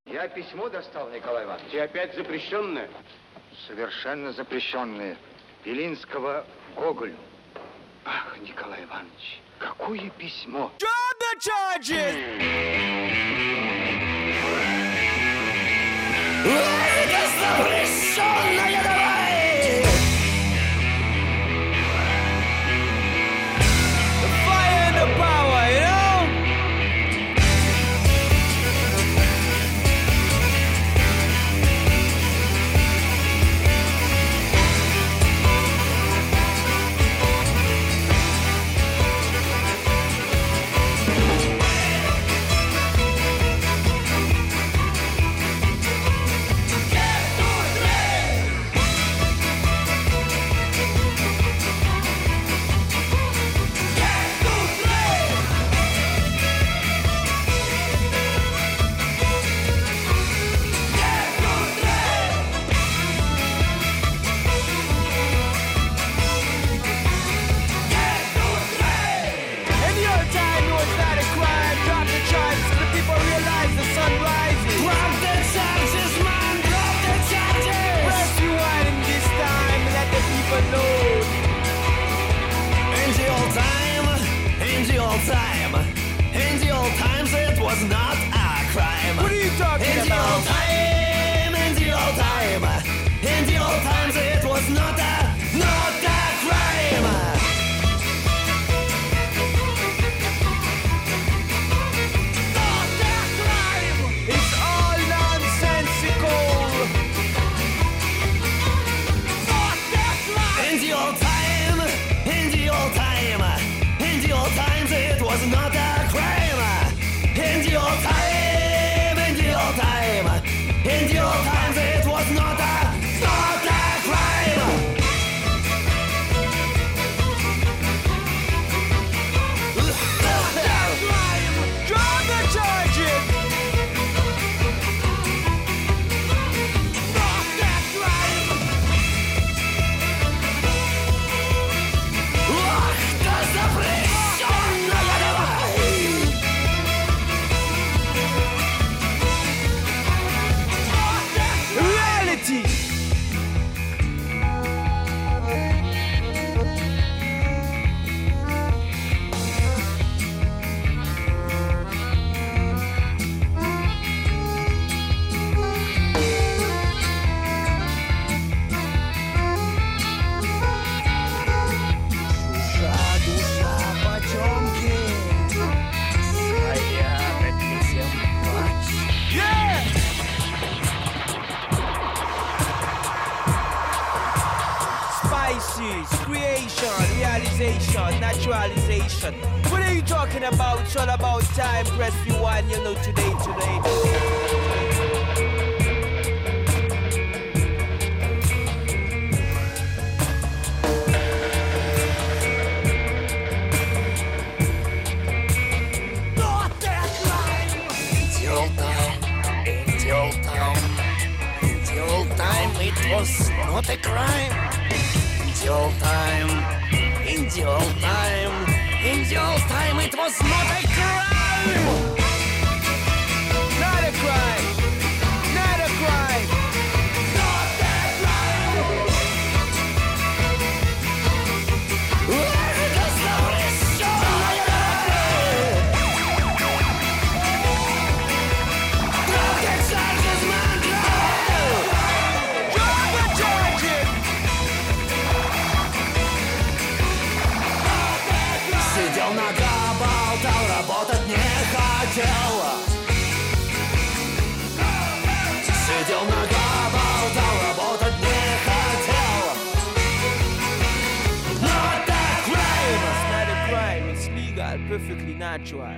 Я письмо достал, Николай Иванович. И опять запрещенное? Совершенно запрещенное. Белинского Гоголю. Ах, Николай Иванович, какое письмо! Drop the charges! Это запрещенное, давай! The fire and the power, you know? Naturalization. What are you talking about? It's all about time. Press rewind, you know, today. It was not a crime. In the old time, in the old time, it was not a crime. Not a crime. Not a crime. Not a crime. Сидел нога, болтал, работать не хотел. Сидел нога, болтал, работать не хотел. Not a crime. It's not a crime, it's legal, perfectly natural.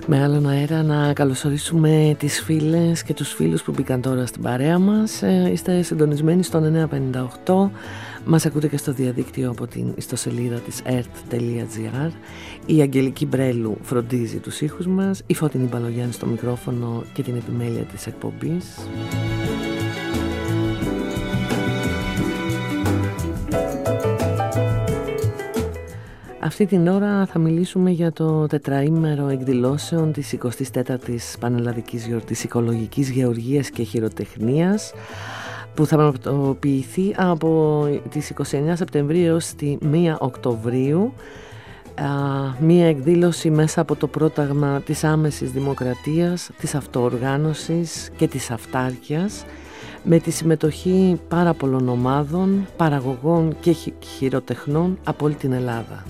Με άλλον αέρα να καλωσορίσουμε τις φίλες και τους φίλους που μπήκαν τώρα στην παρέα μας. Είστε συντονισμένοι στο 958. Μας ακούτε και στο διαδίκτυο από την ιστοσελίδα της earth.gr. Η Αγγελική Μπρέλου φροντίζει τους ήχους μας, η Φώτεινη Μπαλογιάννη στο μικρόφωνο και την επιμέλεια της εκπομπής. Αυτή την ώρα θα μιλήσουμε για το τετραήμερο εκδηλώσεων της 24ης Πανελλαδικής Γιορτής Οικολογικής Γεωργίας και Χειροτεχνίας, που θα πραγματοποιηθεί από τις 29 Σεπτεμβρίου έως τη 1 Οκτωβρίου. Μία εκδήλωση μέσα από το πρόταγμα της άμεσης δημοκρατίας, της αυτοοργάνωσης και της αυτάρκειας, με τη συμμετοχή πάρα πολλών ομάδων, παραγωγών και χειροτεχνών από όλη την Ελλάδα.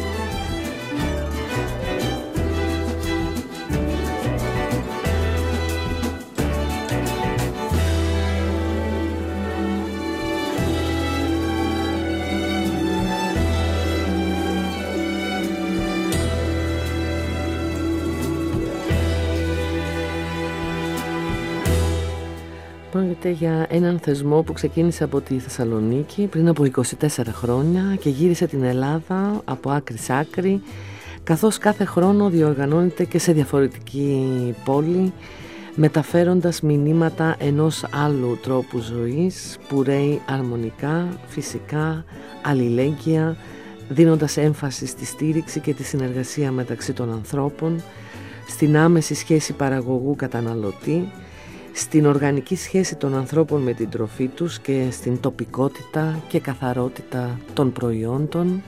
Πρόκειται για έναν θεσμό που ξεκίνησε από τη Θεσσαλονίκη πριν από 24 χρόνια και γύρισε την Ελλάδα από άκρη σ' άκρη, καθώς κάθε χρόνο διοργανώνεται και σε διαφορετική πόλη, μεταφέροντας μηνύματα ενός άλλου τρόπου ζωής που ρέει αρμονικά, φυσικά, αλληλέγγυα, δίνοντας έμφαση στη στήριξη και τη συνεργασία μεταξύ των ανθρώπων, στην άμεση σχέση παραγωγού-καταναλωτή, στην οργανική σχέση των ανθρώπων με την τροφή τους και στην τοπικότητα και καθαρότητα των προϊόντων,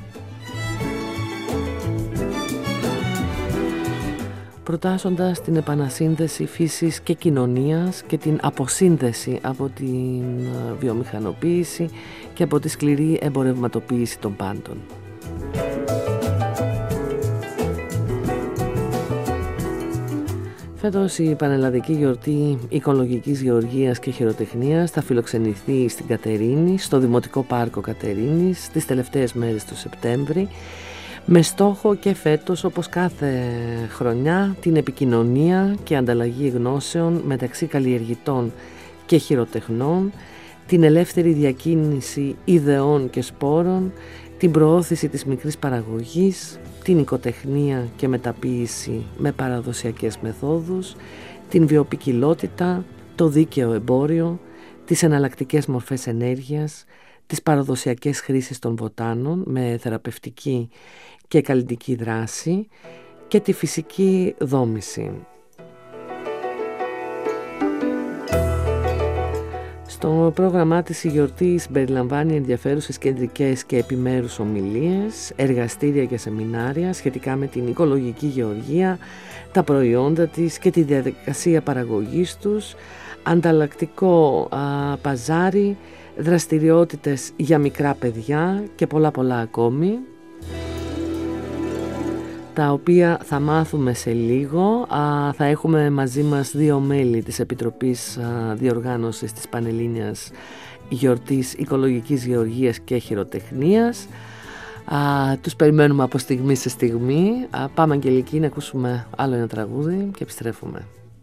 προτάσσοντας την επανασύνδεση φύσης και κοινωνίας και την αποσύνδεση από την βιομηχανοποίηση και από τη σκληρή εμπορευματοποίηση των πάντων. Φέτος η Πανελλαδική Γιορτή Οικολογικής Γεωργίας και Χειροτεχνίας θα φιλοξενηθεί στην Κατερίνη, στο Δημοτικό Πάρκο Κατερίνης, τις τελευταίες μέρες του Σεπτέμβρη, με στόχο και φέτος, όπως κάθε χρονιά, την επικοινωνία και ανταλλαγή γνώσεων μεταξύ καλλιεργητών και χειροτεχνών, την ελεύθερη διακίνηση ιδεών και σπόρων, την προώθηση της μικρής παραγωγής, την οικοτεχνία και μεταποίηση με παραδοσιακές μεθόδους, την βιοποικιλότητα, το δίκαιο εμπόριο, τις εναλλακτικές μορφές ενέργειας, τις παραδοσιακές χρήσεις των βοτάνων με θεραπευτική και καλλιτική δράση και τη φυσική δόμηση. Στο πρόγραμμά της η γιορτή συμπεριλαμβάνει ενδιαφέρουσες κεντρικές και επιμέρους ομιλίες, εργαστήρια και σεμινάρια σχετικά με την οικολογική γεωργία, τα προϊόντα της και τη διαδικασία παραγωγής τους, ανταλλακτικό παζάρι, δραστηριότητες για μικρά παιδιά και πολλά ακόμη, τα οποία θα μάθουμε σε λίγο. Θα έχουμε μαζί μας δύο μέλη της Επιτροπής Διοργάνωσης της Πανελλήνιας Γιορτής Οικολογικής Γεωργίας και Χειροτεχνίας. Τους περιμένουμε από στιγμή σε στιγμή. Πάμε, Αγγελική, να ακούσουμε άλλο ένα τραγούδι και επιστρέφουμε.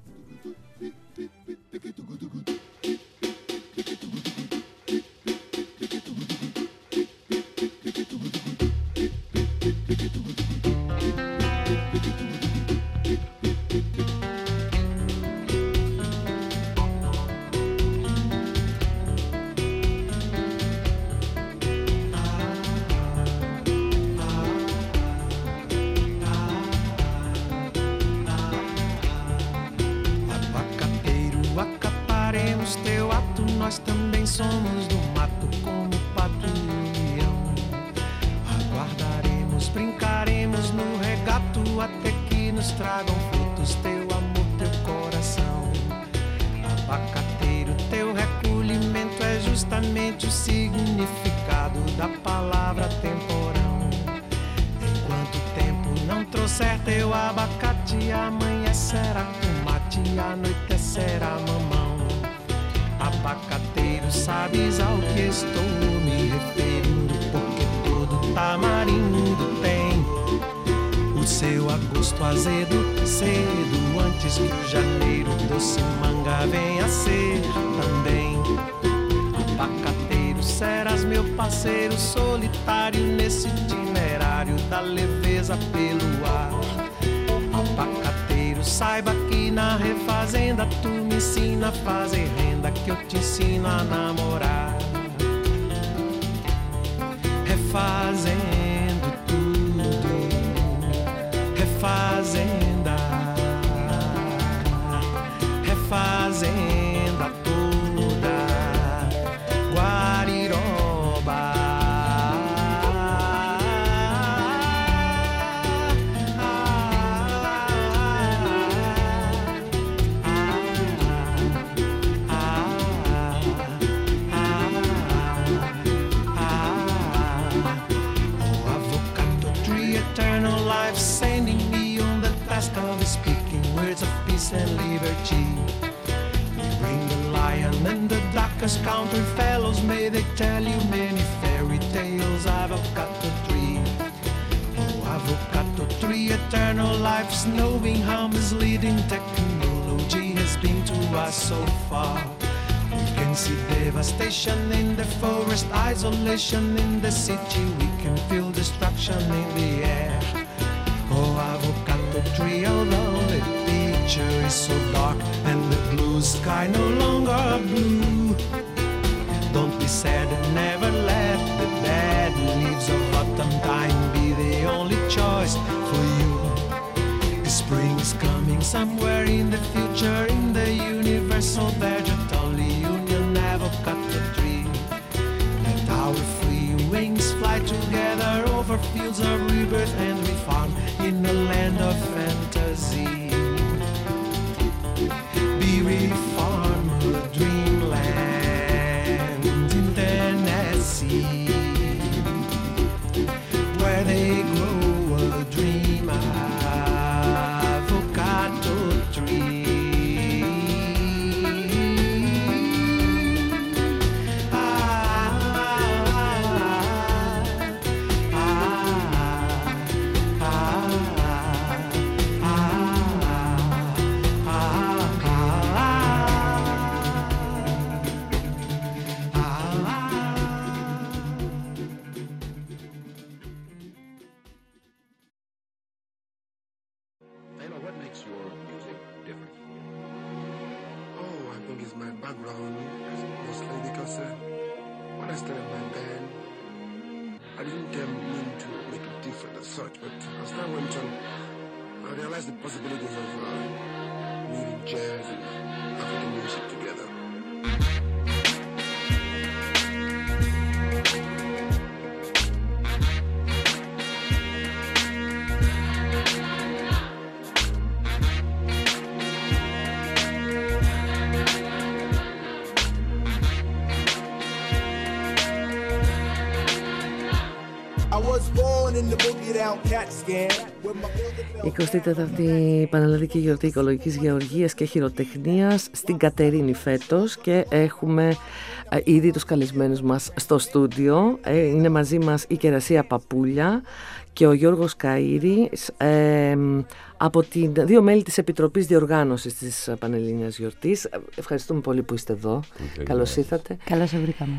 Nós também somos do mato como o pato e o leão. Aguardaremos, brincaremos no regato até que nos tragam frutos teu amor, teu coração. Abacateiro, teu recolhimento é justamente o significado da palavra temporão. Enquanto o tempo não trouxer teu abacate, amanhecerá tomate e anoitecerá mamão. Abacateiro, sabes ao que estou me referindo, porque todo tamarindo tem o seu agosto azedo. cedo antes que o janeiro doce manga venha ser também. Abacateiro, serás meu parceiro solitário nesse itinerário da leveza pelo ar. Abacateiro, saiba que na refazenda tu me ensina a fazer renda, que eu te ensino a namorar. Refazendo tudo, refazenda, refazenda toda, Guariroba. Sending me on the task of speaking words of peace and liberty. You bring the lion and the darkest country fellows, may they tell you many fairy tales. Avocado tree, oh avocado tree, eternal life's knowing how misleading technology has been to us so far. We can see devastation in the forest, isolation in the city, we can feel destruction in the air. Oh, avocado tree, although the picture is so dark and the blue sky no longer blue, don't be sad and never let the dead leaves of autumn time be the only choice for you. The spring is coming somewhere in the future, in the universal vegetable union avocado tree. Let our free wings fly together over fields of rebirth and refarm in a land of fantasy. Be reformed, dreamland in Tennessee, where they grow a dream avocado tree. Η 24η Πανελλαδική Γιορτή Οικολογικής Γεωργίας και Χειροτεχνίας στην Κατερίνη φέτος, και έχουμε ήδη τους καλεσμένους μας στο στούντιο. Είναι μαζί μας η Κερασία Παπούλια και ο Γιώργος Καΐρης, από δύο μέλη της Επιτροπής Διοργάνωσης της Πανελλήνιας Γιορτής. Ευχαριστούμε πολύ που είστε εδώ. Καλώς ήρθατε. Καλώς σε βρήκαμε.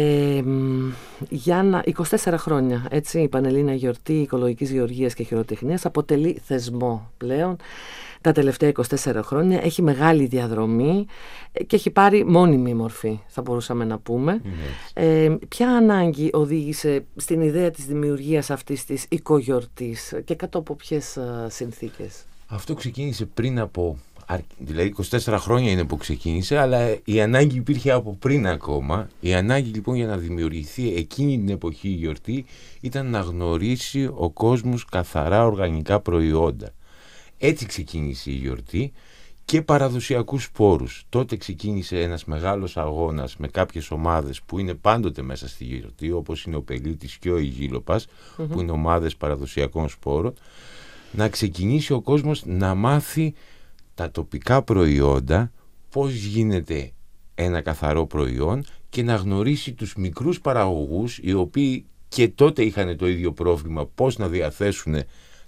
Για 24 χρόνια, έτσι, η Πανελλήνια Γιορτή Οικολογικής Γεωργίας και Χειροτεχνίας αποτελεί θεσμό πλέον. Τα τελευταία 24 χρόνια έχει μεγάλη διαδρομή και έχει πάρει μόνιμη μορφή, θα μπορούσαμε να πούμε. Ποια ανάγκη οδήγησε στην ιδέα της δημιουργίας αυτής της οικογιορτής και κάτω από ποιες συνθήκες? Αυτό ξεκίνησε πριν από, δηλαδή 24 χρόνια είναι που ξεκίνησε, αλλά η ανάγκη υπήρχε από πριν ακόμα. Η ανάγκη λοιπόν για να δημιουργηθεί εκείνη την εποχή η γιορτή ήταν να γνωρίσει ο κόσμος καθαρά οργανικά προϊόντα. Έτσι ξεκίνησε η γιορτή και παραδοσιακούς σπόρους. Τότε ξεκίνησε ένας μεγάλος αγώνας με κάποιες ομάδες που είναι πάντοτε μέσα στη γιορτή, όπως είναι ο Πελίτης και ο Ιγίλοπας, που είναι ομάδες παραδοσιακών σπόρων, να ξεκινήσει ο κόσμος να μάθει τα τοπικά προϊόντα, πώς γίνεται ένα καθαρό προϊόν, και να γνωρίσει τους μικρούς παραγωγούς, οι οποίοι και τότε είχαν το ίδιο πρόβλημα, πώς να διαθέσουν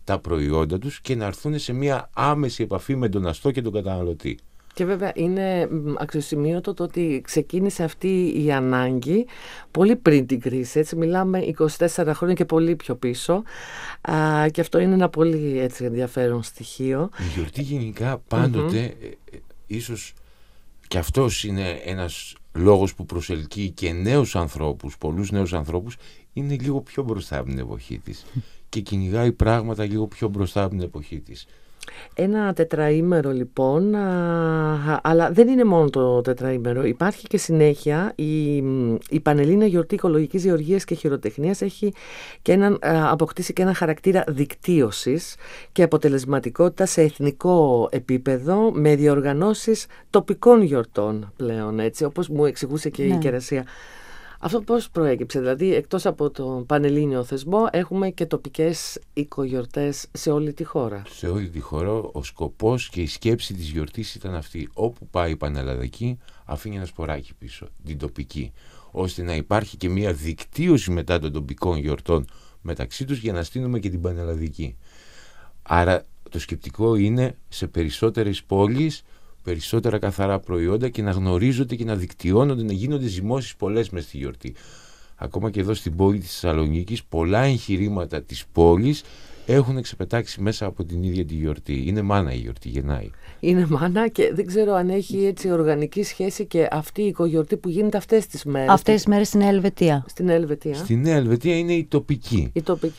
τα προϊόντα τους και να έρθουν σε μια άμεση επαφή με τον αστό και τον καταναλωτή. Και βέβαια είναι αξιοσημείωτο το ότι ξεκίνησε αυτή η ανάγκη πολύ πριν την κρίση. Έτσι, μιλάμε 24 χρόνια και πολύ πιο πίσω. Και αυτό είναι ένα πολύ έτσι, ενδιαφέρον στοιχείο. Η γιορτή γενικά πάντοτε, ίσως και αυτός είναι ένας λόγος που προσελκύει και νέους ανθρώπους, πολλούς νέους ανθρώπους, είναι λίγο πιο μπροστά από την εποχή της και κυνηγάει πράγματα λίγο πιο μπροστά από την εποχή της. Ένα τετραήμερο λοιπόν, αλλά δεν είναι μόνο το τετραήμερο, υπάρχει και συνέχεια. Η Πανελλήνια Γιορτή Οικολογικής Γεωργίας και Χειροτεχνίας έχει και αποκτήσει και ένα χαρακτήρα δικτύωσης και αποτελεσματικότητα σε εθνικό επίπεδο με διοργανώσεις τοπικών γιορτών πλέον, έτσι, όπως μου εξηγούσε και η Κερασία. Αυτό πώς προέκυψε, δηλαδή εκτός από τον πανελλήνιο θεσμό έχουμε και τοπικές οικογιορτές σε όλη τη χώρα. Σε όλη τη χώρα ο σκοπός και η σκέψη της γιορτής ήταν αυτή. Όπου πάει η πανελλαδική αφήνει ένα σποράκι πίσω, την τοπική, ώστε να υπάρχει και μια δικτύωση μετά των τοπικών γιορτών μεταξύ τους για να στείλουμε και την πανελλαδική. Άρα το σκεπτικό είναι σε περισσότερες πόλεις περισσότερα καθαρά προϊόντα και να γνωρίζονται και να δικτυώνονται, να γίνονται ζυμώσεις πολλές μες στη γιορτή. Ακόμα και εδώ στην πόλη της Θεσσαλονίκης, πολλά εγχειρήματα της πόλης έχουν ξεπετάξει μέσα από την ίδια τη γιορτή. Είναι μάνα η γιορτή, γεννάει. Είναι μάνα και δεν ξέρω αν έχει έτσι οργανική σχέση και αυτή η οικογιορτή που γίνεται αυτές τις μέρες. Αυτές τις μέρες στην Νέα Ελβετία. Στην Νέα Ελβετία. Στη Νέα Ελβετία είναι η τοπική.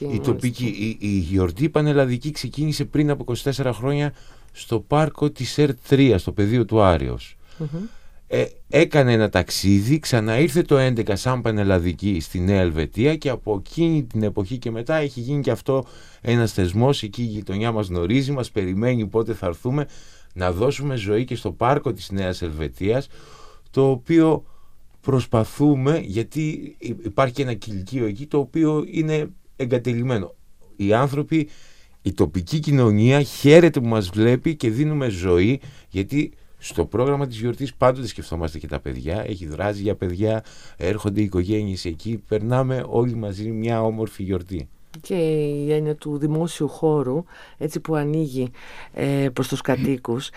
Η γιορτή πανελλαδική ξεκίνησε πριν από 24 χρόνια στο πάρκο της ΕΡΤ3, στο πεδίο του Άρεως. Έκανε ένα ταξίδι, ξαναήρθε το 11 σαν πανελλαδική στη Νέα Ελβετία και από εκείνη την εποχή και μετά έχει γίνει και αυτό ένας θεσμός. Εκεί η γειτονιά μας γνωρίζει, μας περιμένει πότε θα έρθουμε να δώσουμε ζωή και στο πάρκο της Νέας Ελβετίας, το οποίο προσπαθούμε, γιατί υπάρχει και ένα κηλικείο εκεί το οποίο είναι εγκατελειμμένο. Οι άνθρωποι, η τοπική κοινωνία χαίρεται που μας βλέπει και δίνουμε ζωή, γιατί στο πρόγραμμα της γιορτής πάντοτε σκεφτόμαστε και τα παιδιά, έχει δράση για παιδιά, έρχονται οι οικογένειες εκεί, περνάμε όλοι μαζί μια όμορφη γιορτή. Και η έννοια του δημόσιου χώρου, έτσι που ανοίγει προς τους κατοίκους,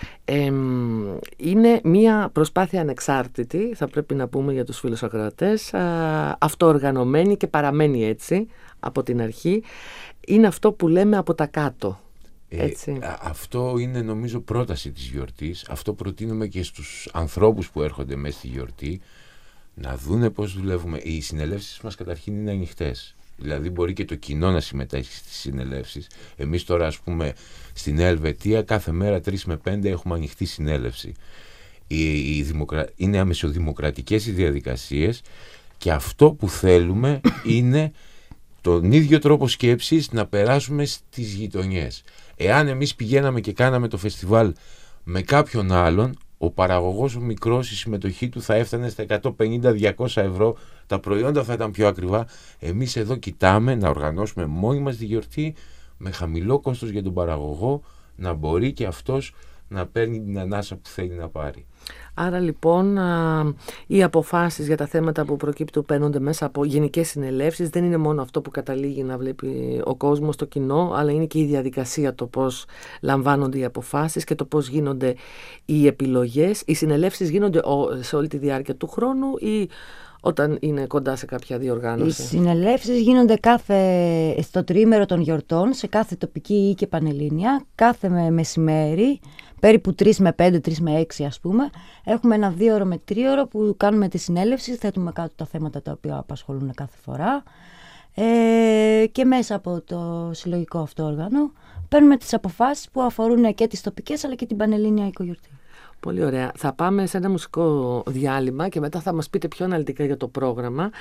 είναι μια προσπάθεια ανεξάρτητη, θα πρέπει να πούμε για τους φίλους ακροατές, αυτοοργανωμένη και παραμένει έτσι από την αρχή. Είναι αυτό που λέμε από τα κάτω. Αυτό είναι νομίζω πρόταση της γιορτής. Αυτό προτείνουμε και στους ανθρώπους που έρχονται μέσα στη γιορτή, να δούνε πώς δουλεύουμε. Οι συνελεύσεις μας καταρχήν είναι ανοιχτές. Δηλαδή μπορεί και το κοινό να συμμετέχει στις συνελεύσεις. Εμείς τώρα ας πούμε στη Νέα Ελβετία κάθε μέρα 3 με 5 έχουμε ανοιχτή συνέλευση. Είναι αμεσοδημοκρατικές οι διαδικασίες και αυτό που θέλουμε είναι τον ίδιο τρόπο σκέψης να περάσουμε στις γειτονιές. Εάν εμείς πηγαίναμε και κάναμε το φεστιβάλ με κάποιον άλλον, ο παραγωγός ο μικρός, η συμμετοχή του θα έφτανε στα 150-200 ευρώ, τα προϊόντα θα ήταν πιο ακριβά. Εμείς εδώ κοιτάμε να οργανώσουμε μόνοι μας τη γιορτή με χαμηλό κόστος για τον παραγωγό, να μπορεί και αυτός να παίρνει την ανάσα που θέλει να πάρει. Άρα λοιπόν οι αποφάσεις για τα θέματα που προκύπτουν παίρνονται μέσα από γενικές συνελεύσεις. Δεν είναι μόνο αυτό που καταλήγει να βλέπει ο κόσμος, το κοινό, αλλά είναι και η διαδικασία, το πώς λαμβάνονται οι αποφάσεις και το πώς γίνονται οι επιλογές. Οι συνελεύσεις γίνονται σε όλη τη διάρκεια του χρόνου ή όταν είναι κοντά σε κάποια διοργάνωση? Οι συνελεύσεις γίνονται στο τριήμερο των γιορτών, σε κάθε τοπική ή και πανελλήνια, κάθε μεσημέρι, περίπου 3 με 5, 3 με 6 ας πούμε. Έχουμε ένα 2ωρο με 3ωρο που κάνουμε τη συνέλευση, θέτουμε κάτω τα θέματα τα οποία απασχολούν κάθε φορά και μέσα από το συλλογικό αυτό όργανο παίρνουμε τις αποφάσεις που αφορούν και τις τοπικές αλλά και την πανελλήνια οικογιορτή. Πολύ ωραία. Θα πάμε σε ένα μουσικό διάλειμμα και μετά θα μας πείτε πιο αναλυτικά για το πρόγραμμα.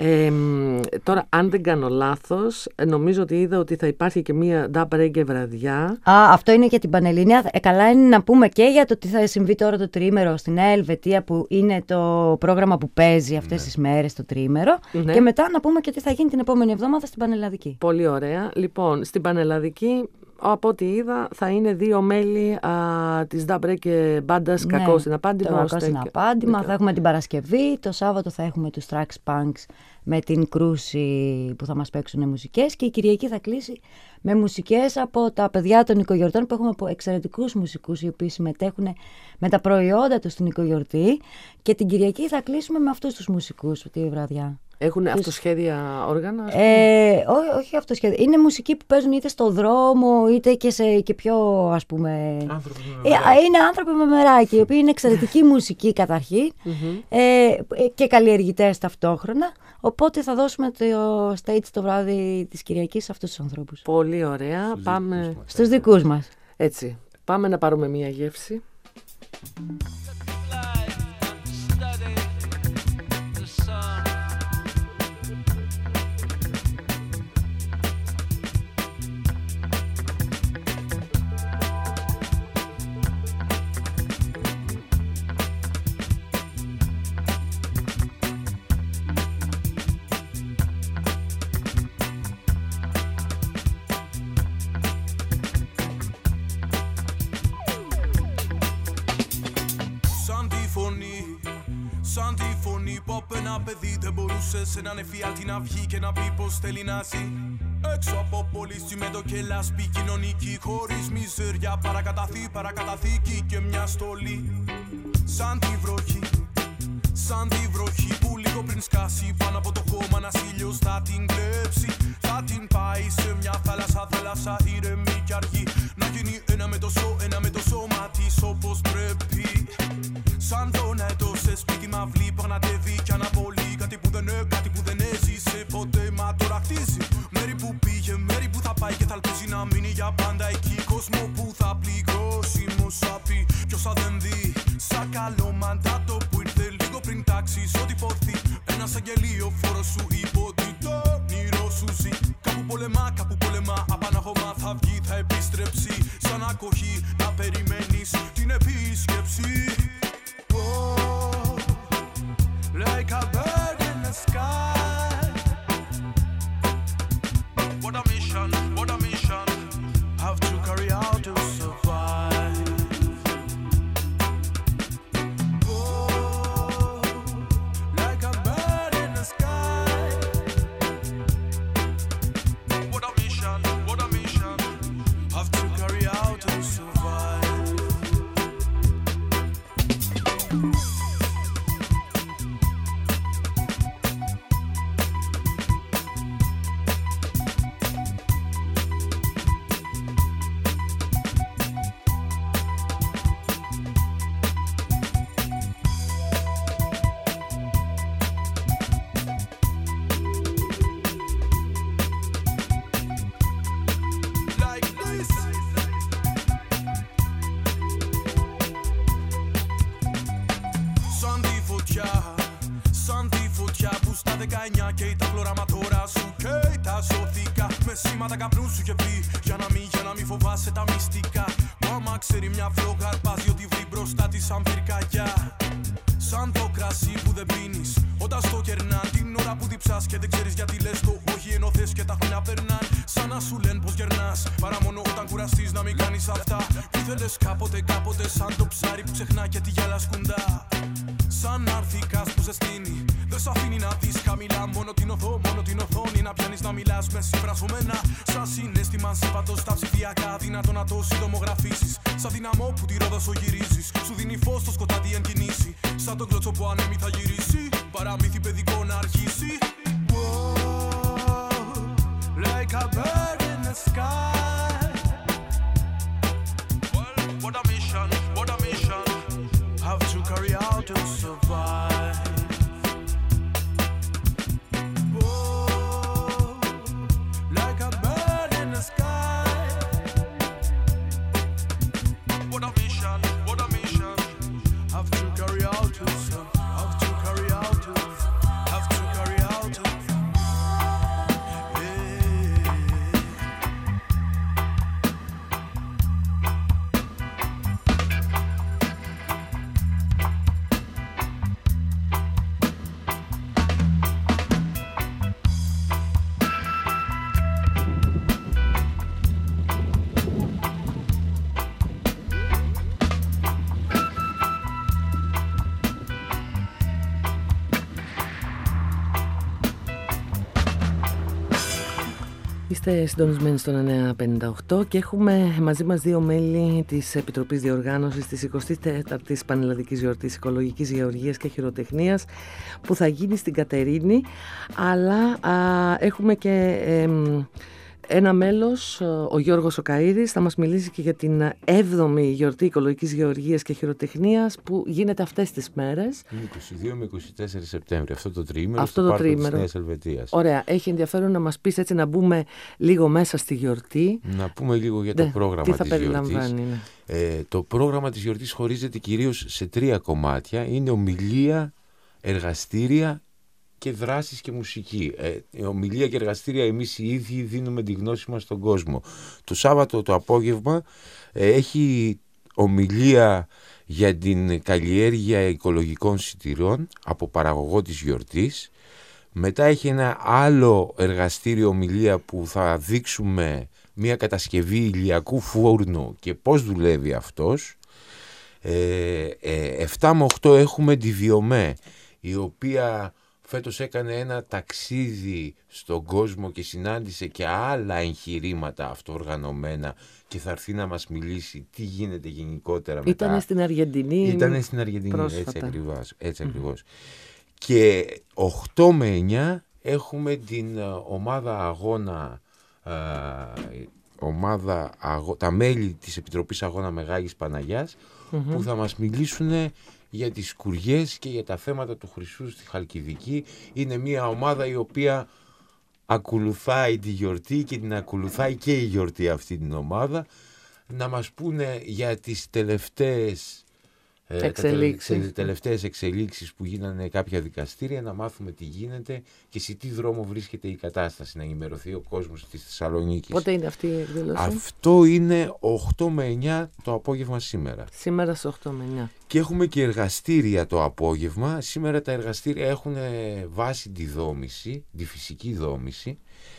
Τώρα, αν δεν κάνω λάθος, νομίζω ότι είδα ότι θα υπάρχει και μία dub reggae βραδιά. Αυτό είναι για την Πανελλήνια. Καλά είναι να πούμε και για το τι θα συμβεί τώρα το τριήμερο στη Νέα Ελβετία, που είναι το πρόγραμμα που παίζει αυτές τις μέρες το τριήμερο. Ναι. Και μετά να πούμε και τι θα γίνει την επόμενη εβδομάδα στην Πανελλαδική. Πολύ ωραία. Λοιπόν, στην Πανελλαδική, από ό,τι είδα, θα είναι 2 μέλη της dub reggae μπάντας Κακό στην Απάντημα. Κακό στην Απάντημα. Θα έχουμε την Παρασκευή. Το Σάββατο θα έχουμε τους Trax Punks με την Κρούση που θα μας παίξουν μουσικές, και η Κυριακή θα κλείσει με μουσικές από τα παιδιά των οικογιορτών, που έχουμε από εξαιρετικούς μουσικούς οι οποίοι συμμετέχουν με τα προϊόντα τους στην οικογιορτή, και την Κυριακή θα κλείσουμε με αυτούς τους μουσικούς τη βραδιά. Έχουν αυτοσχέδια όργανα, ας πούμε? Όχι αυτοσχέδια. Είναι μουσική που παίζουν είτε στο δρόμο, είτε και πιο, ας πούμε... είναι άνθρωποι με μεράκι, οι οποίοι είναι εξαιρετική μουσική καταρχήν, και καλλιεργητές ταυτόχρονα. Οπότε θα δώσουμε το stage το βράδυ της Κυριακής σε αυτούς τους ανθρώπους. Πολύ ωραία. Πάμε στους δικούς μας. Έτσι. Πάμε να πάρουμε μία γεύση. Σαν τη φωνή που από ένα παιδί δεν μπορούσε σε έναν εφιάλτη να βγει και να πει πως θέλει να ζει. Έξω από πωλήση με το κελάσπι κοινωνική, χωρίς μιζέρια, παρακαταθήκη και μια στολή. Σαν τη βροχή που λίγο πριν σκάσει πάνω από το χώμα ένας ήλιος θα την κλέψει. Θα την πάει σε μια θάλασσα ήρεμη κι αργή, να γίνει ένα με το σώμα της όπως πρέπει. Σαν τον έτο σε σπίτι μαυλή που ανατεύει κι αναπολύει, κάτι που δεν έζησε ποτέ, μα τώρα χτίζει. Μέρη που πήγε, μέρη που θα πάει και θα ελπίζει να μείνει για πάντα εκεί. Κόσμο που θα πληγώσει, μουσαπί κι όσα δεν δει. Σαν καλό μαντάτο που ήρθε λίγο πριν τάξεις ό,τι ποθεί. Ένας αγγελίοφόρος σου υπότι το όνειρο σου ζει. Κάπου πολεμά, απαναχώμα θα βγει, θα επιστρέψει. Σαν ακοχή να περιμένεις την επίσκεψη. Like a bird in the sky. What a mission, have to carry out to survive. Oh, like a bird in the sky. What a mission, have to carry out to survive. Σαν τη φωτιά που στα 19 καίει τα χλωραματόρα σου, καίει τα σώθηκα. Με σήματα καπνού σου είχε πει για να μην φοβάσαι τα μυστικά. Που άμα ξέρει μια φλόγα αρπάζει ό,τι βρει μπροστά της σαν πυρκαγιά. Σαν το κρασί που δεν πίνεις όταν στο κερνάν, την ώρα που διψάς και δεν ξέρεις γιατί λες το όχι, ενώ θες και τα χρόνια περνάν. Σαν να σου λένε πως γερνάς, παρά μόνο όταν κουραστείς να μην κάνεις αυτά που ήθελες κάποτε, σαν το ψάρι που ξεχνά και τη γυάλα σκουντά. Σαν ναρθικάς που σε στείνει, δεν σ' αφήνει να δεις χαμηλά. Μόνο την οθόνη να πιάνεις να μιλάς με συμπρασωμένα. Σαν συναίσθημα σύμπατο στα ψηφιακά, δυνατό να το συντομογραφήσεις. Σαν δυναμό που τη ρόδα γυρίζεις, σου δίνει φως στο σκοτάδι εν κινήσει. Σαν τον κλωτσό που ανέμει θα γυρίσει, παραμύθι παιδικό να αρχίσει. Whoa, like a bird in the sky. Well, what a mission, have to carry out to survive. Whoa, like a bird in the sky. What a mission, have to carry out to survive. Have to carry out to. Yeah. Είστε συντονισμένοι στον 958 και έχουμε μαζί μας δύο μέλη της Επιτροπής Διοργάνωσης της 24ης Πανελλαδικής Γιορτής Οικολογικής Γεωργίας και Χειροτεχνίας που θα γίνει στην Κατερίνη, αλλά έχουμε και ένα μέλος, ο Γιώργος ο Καΐρης, θα μας μιλήσει και για την 7η Γιορτή Οικολογικής Γεωργίας και Χειροτεχνίας που γίνεται αυτές τις μέρες. 22 με 24 Σεπτέμβρη, αυτό το τριήμερο αυτό στο το πάρκο της Νέας Ελβετίας. Ωραία, έχει ενδιαφέρον να μας πεις έτσι, να μπούμε λίγο μέσα στη γιορτή. Να πούμε λίγο για το πρόγραμμα τι θα της γιορτής. Ναι. Το πρόγραμμα της γιορτής χωρίζεται κυρίως σε 3 κομμάτια. Είναι ομιλία, εργαστήρια και δράσεις και μουσική. Ομιλία και εργαστήρια εμείς οι ίδιοι δίνουμε τη γνώση μας στον κόσμο. Το Σάββατο το απόγευμα έχει ομιλία για την καλλιέργεια οικολογικών σιτηρών από παραγωγό της γιορτής. Μετά έχει ένα άλλο εργαστήριο ομιλία που θα δείξουμε μια κατασκευή ηλιακού φούρνου και πώς δουλεύει αυτός. 7 με 8 έχουμε τη Βιομέ, η οποία φέτος έκανε ένα ταξίδι στον κόσμο και συνάντησε και άλλα εγχειρήματα αυτοοργανωμένα και θα έρθει να μας μιλήσει τι γίνεται γενικότερα μετά. Ήτανε στην Αργεντινή. Ήτανε στην Αργεντινή, πρόσφατα. έτσι ακριβώς. Και 8 με 9 έχουμε την τα μέλη της Επιτροπής Αγώνα Μεγάλης Παναγιάς που θα μας μιλήσουν για τις σκουριές και για τα θέματα του Χρυσού στη Χαλκιδική. Είναι μια ομάδα η οποία ακολουθάει τη γιορτή και την ακολουθάει και η γιορτή αυτή την ομάδα, να μας πούνε για τις τελευταίες εξελίξεις που γίνανε κάποια δικαστήρια, να μάθουμε τι γίνεται και σε τι δρόμο βρίσκεται η κατάσταση, να ενημερωθεί ο κόσμος της Θεσσαλονίκης. Πότε είναι αυτή η εκδήλωση? Αυτό είναι 8 με 9 το απόγευμα σήμερα. Σήμερα στις 8 με 9. Και έχουμε και εργαστήρια το απόγευμα. Σήμερα τα εργαστήρια έχουν βάση τη φυσική δόμηση.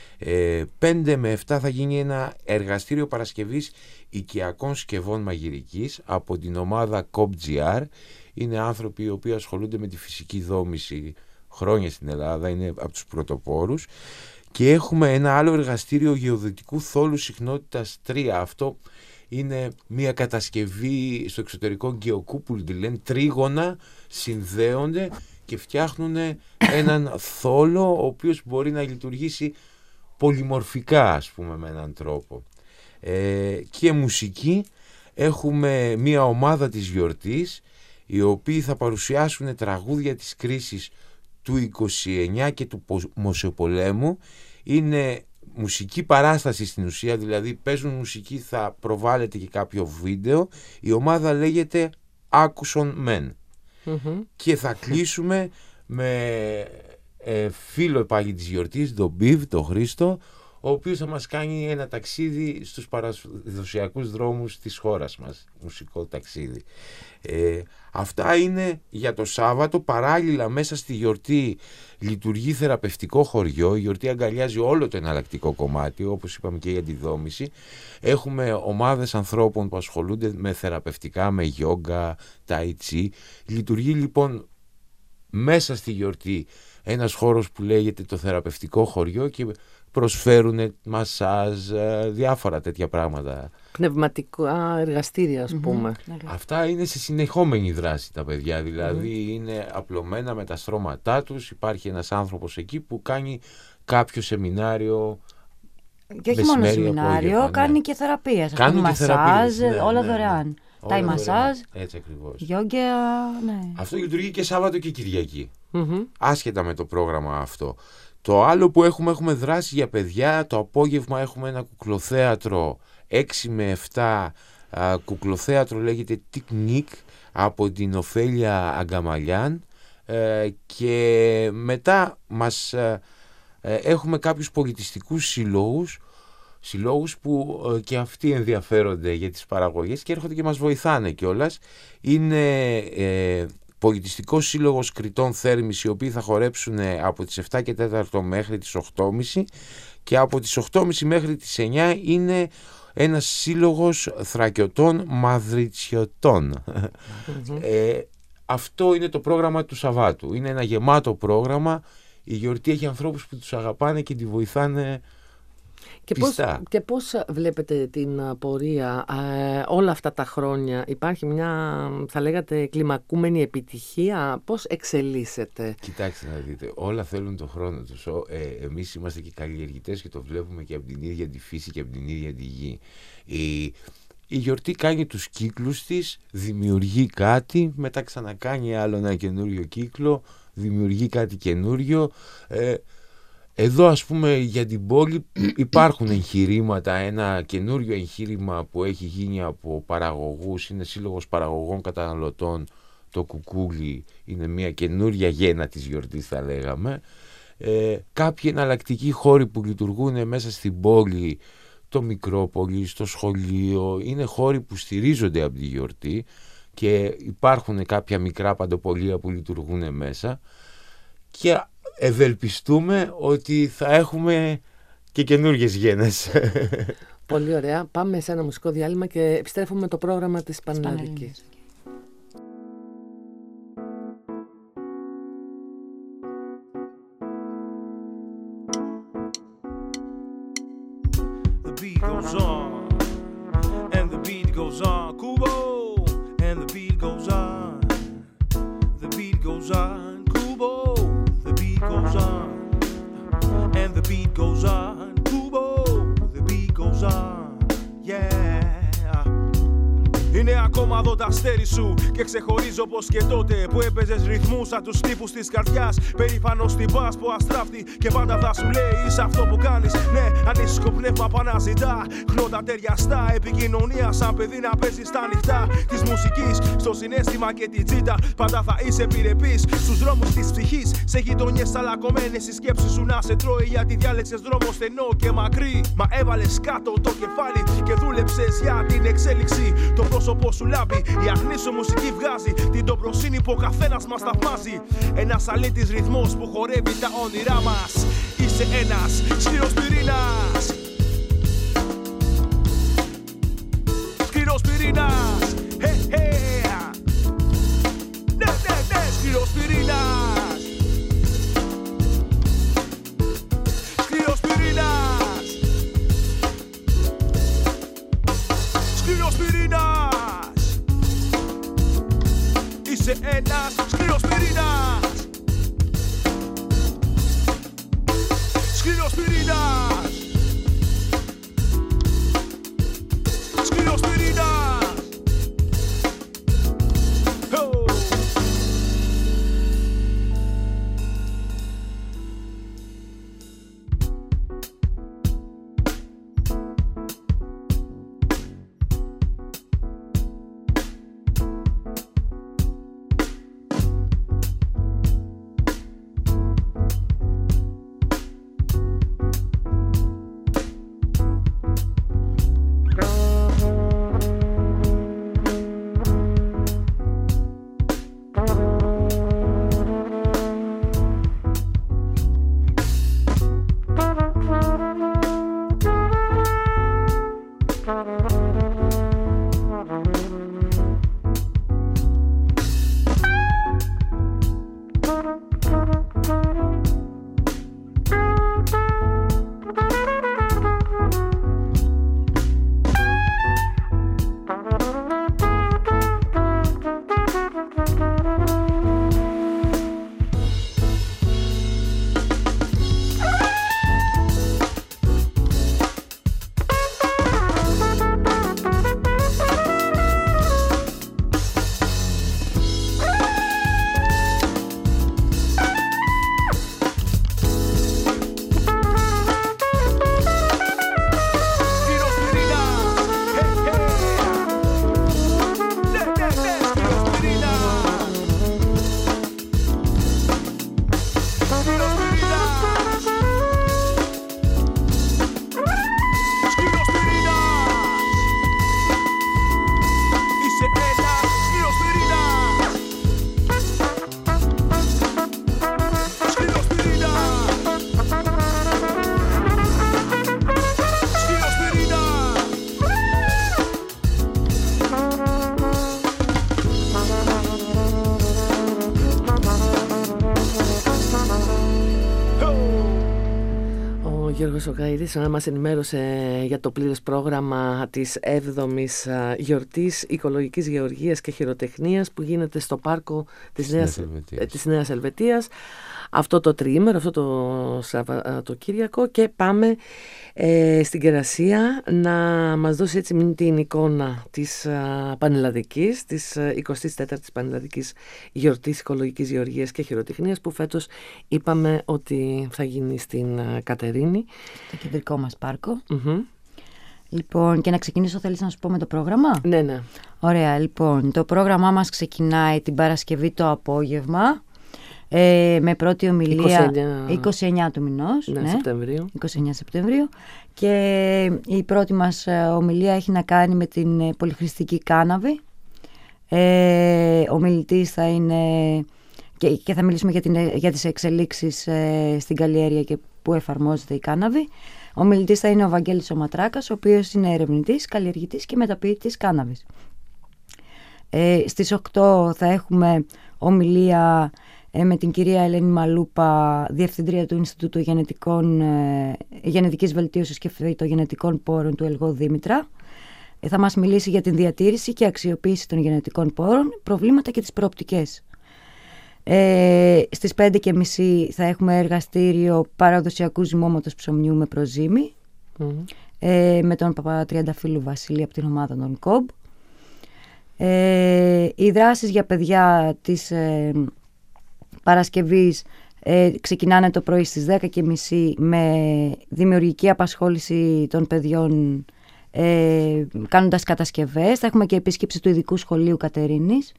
5 με 7 θα γίνει ένα εργαστήριο παρασκευής οικιακών σκευών μαγειρικής από την ομάδα COPGR. Είναι άνθρωποι οι οποίοι ασχολούνται με τη φυσική δόμηση χρόνια στην Ελλάδα, είναι από τους πρωτοπόρους. Και έχουμε ένα άλλο εργαστήριο γεωδυτικού θόλου συχνότητας 3. Αυτό είναι μια κατασκευή στο εξωτερικό γεωκούπουλ, λένε τρίγωνα, συνδέονται και φτιάχνουν έναν θόλο ο οποίος μπορεί να λειτουργήσει πολυμορφικά, ας πούμε, με έναν τρόπο. Και μουσική, έχουμε μια ομάδα της γιορτής οι οποίοι θα παρουσιάσουν τραγούδια της κρίσης του 29 και του Μοσοπολέμου. Είναι μουσική παράσταση στην ουσία, δηλαδή παίζουν μουσική, θα προβάλλεται και κάποιο βίντεο. Η ομάδα λέγεται Άκουσον Μεν. Και θα κλείσουμε με φίλο πάλι της γιορτής, τον Μπιβ, τον Χρήστο, ο οποίος θα μας κάνει ένα ταξίδι στους παραδοσιακούς δρόμους της χώρας μας, μουσικό ταξίδι. Αυτά είναι για το Σάββατο. Παράλληλα μέσα στη γιορτή λειτουργεί θεραπευτικό χωριό. Η γιορτή αγκαλιάζει όλο το εναλλακτικό κομμάτι, όπως είπαμε και για τη δόμηση. Έχουμε ομάδες ανθρώπων που ασχολούνται με θεραπευτικά, με γιόγκα, ταϊτσί. Λειτουργεί λοιπόν μέσα στη γιορτή ένας χώρος που λέγεται το θεραπευτικό χωριό και προσφέρουν μασάζ, διάφορα τέτοια πράγματα. Πνευματικά εργαστήρια, ας πούμε. Αυτά είναι σε συνεχόμενη δράση τα παιδιά, δηλαδή είναι απλωμένα με τα στρώματά τους. Υπάρχει ένας άνθρωπος εκεί που κάνει κάποιο σεμινάριο. Και όχι μόνο σεμινάριο, κάνει και θεραπεία. Κάνει μασάζ, όλα δωρεάν. Τα μασάζ, έτσι ακριβώς. Γιόγκα, ναι. Αυτό λειτουργεί και Σάββατο και Κυριακή. Άσχετα με το πρόγραμμα αυτό. Το άλλο που έχουμε δράση για παιδιά. Το απόγευμα έχουμε ένα κουκλοθέατρο 6 με 7. Κουκλοθέατρο λέγεται Τικνίκ από την Οφέλια Αγκαμαλιάν. Και μετά έχουμε κάποιους πολιτιστικούς συλλόγους που και αυτοί ενδιαφέρονται για τις παραγωγές και έρχονται και μας βοηθάνε κιόλας. Είναι Πολιτιστικός Σύλλογος Κρητών Θέρμης, οι οποίοι θα χορέψουν από τις 7 και 4 μέχρι τις 8.30 και από τις 8.30 μέχρι τις 9 είναι ένας σύλλογος θρακιωτών μαδριτσιωτών. Αυτό είναι το πρόγραμμα του Σαββάτου. Είναι ένα γεμάτο πρόγραμμα. Η γιορτή έχει ανθρώπους που τους αγαπάνε και τη βοηθάνε. Και πώς βλέπετε την πορεία όλα αυτά τα χρόνια? Υπάρχει μια, θα λέγατε, κλιμακούμενη επιτυχία? Πώς εξελίσσεται? Κοιτάξτε να δείτε, όλα θέλουν τον χρόνο τους. Εμείς είμαστε και καλλιεργητές και το βλέπουμε και από την ίδια τη φύση και από την ίδια τη γη. Η γιορτή κάνει τους κύκλους της, δημιουργεί κάτι, μετά ξανακάνει άλλο ένα καινούριο κύκλο, δημιουργεί κάτι καινούριο. Εδώ ας πούμε για την πόλη υπάρχουν εγχειρήματα, ένα καινούριο εγχείρημα που έχει γίνει από παραγωγούς, είναι Σύλλογος Παραγωγών Καταναλωτών, το Κουκούλι, είναι μια καινούρια γέννα της γιορτής θα λέγαμε. Κάποιοι εναλλακτικοί χώροι που λειτουργούν μέσα στην πόλη, το Μικρόπολη, στο σχολείο, είναι χώροι που στηρίζονται από τη γιορτή και υπάρχουν κάποια μικρά παντοπολία που λειτουργούν μέσα και ευελπιστούμε ότι θα έχουμε και καινούργιες γένες. Πολύ ωραία. Πάμε σε ένα μουσικό διάλειμμα και επιστρέφουμε με το πρόγραμμα της Πανελλαδικής. Goes on, and the beat goes on, Kubo, and the beat goes on, the beat goes on, Kubo, the beat goes on, and the beat goes on, Kubo, the beat goes on, yeah. Είναι ακόμα εδώ τα αστέρι σου και ξεχωρίζω πως και τότε που έπαιζες ρυθμούς σαν τους τύπους της καρδιάς. Περήφανος στην πας που αστράφτη και πάντα θα σου λέει είσαι αυτό που κάνεις. Ναι, ανήσυχο πνεύμα που αναζητά, χνότα ταιριαστά, επικοινωνία σαν παιδί να παίζει στα ανοιχτά της μουσικής, στο συναίσθημα και την τσίτα. Πάντα θα είσαι επιρρεπής στους δρόμους της ψυχής, σε γειτονιές αλακωμένες η σκέψη σου να σε τρώει γιατί διάλεξες δρόμο στενό και μακρύ. Μα έβαλες κάτω το κεφάλι και δούλεψες για την εξέλιξη. Το πρόσωπό σου λάμπει, η αγνή σου μουσική βγάζει την τομπροσύνη που ο καθένας μας θαυμάζει. Ένας αλήτης ρυθμός που χορεύει τα όνειρά μας. Είσαι ένας σκληρός πυρήνας. Σκληρός πυρήνας. Ναι, σκληρός πυρήνας. Σκληρός πυρήνας. Σκληρός πυρήνας. Είσαι ένας σκληρός πυρήνας. Σκληρός πυρήνας. Γιώργος ο Γαΐρης μας ενημέρωσε για το πλήρες πρόγραμμα της 7ης γιορτής οικολογικής γεωργίας και χειροτεχνίας που γίνεται στο πάρκο της Νέας Ελβετίας αυτό το τριήμερο, αυτό το Σαββατοκύριακο, και πάμε στην Κερασία να μας δώσει έτσι την εικόνα της πανελλαδικής, της 24ης πανελλαδικής γιορτής οικολογικής γεωργίας και χειροτεχνίας που φέτος είπαμε ότι θα γίνει στην Κατερίνη. Στο κεντρικό μας πάρκο. Λοιπόν, και να ξεκινήσω, θέλεις να σου πω με το πρόγραμμα? Ναι. Ωραία, λοιπόν, το πρόγραμμά μας ξεκινάει την Παρασκευή το απόγευμα με πρώτη ομιλία 29 του μηνός, Σεπτεμβρίου. 29 Σεπτεμβρίου, και η πρώτη μας ομιλία έχει να κάνει με την πολυχρηστική κάναβη. Ο μιλητής θα είναι και θα μιλήσουμε για τις εξελίξεις στην καλλιέργεια και που εφαρμόζεται η κάναβη. Ο μιλητής θα είναι ο Βαγγέλης ο Ματράκας, ο οποίος είναι ερευνητής, καλλιεργητής και μεταποιητής κάναβης. Στις 8 θα έχουμε ομιλία με την κυρία Ελένη Μαλούπα, Διευθυντρία του Ινστιτούτου Γενετικής Βελτίωσης και Φυτογενετικών Πόρων του ΕΛΓΟ Δήμητρα. Θα μας μιλήσει για την διατήρηση και αξιοποίηση των γενετικών πόρων, προβλήματα και τις προοπτικές. Στις 5:30 θα έχουμε εργαστήριο παραδοσιακού ζυμώματος ψωμιού με προζύμι με τον Παπατριανταφύλου Βασίλη από την ομάδα των ΚΟΜ. Οι δράσεις για παιδιά της Παρασκευής ξεκινάνε το πρωί στις 10:30 με δημιουργική απασχόληση των παιδιών κάνοντας κατασκευές. Θα έχουμε και επίσκεψη του Ειδικού Σχολείου Κατερίνης.